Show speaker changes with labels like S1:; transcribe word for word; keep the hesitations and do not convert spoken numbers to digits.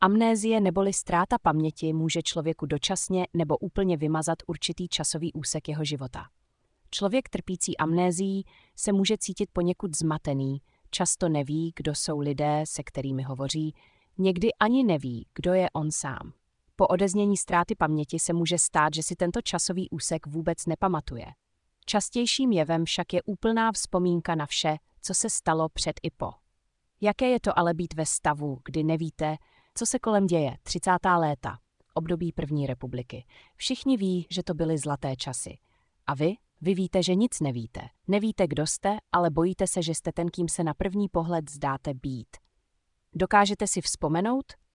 S1: Amnézie neboli ztráta paměti může člověku dočasně nebo úplně vymazat určitý časový úsek jeho života. Člověk trpící amnézií se může cítit poněkud zmatený, často neví, kdo jsou lidé, se kterými hovoří, někdy ani neví, kdo je on sám. Po odeznění ztráty paměti se může stát, že si tento časový úsek vůbec nepamatuje. Častějším jevem však je úplná vzpomínka na vše, co se stalo před i po. Jaké je to ale být ve stavu, kdy nevíte, co se kolem děje? třicátá léta, období první republiky. Všichni ví, že to byly zlaté časy. A vy? Vy víte, že nic nevíte. Nevíte, kdo jste, ale bojíte se, že jste ten, kým se na první pohled zdáte být. Dokážete si vzpomenout,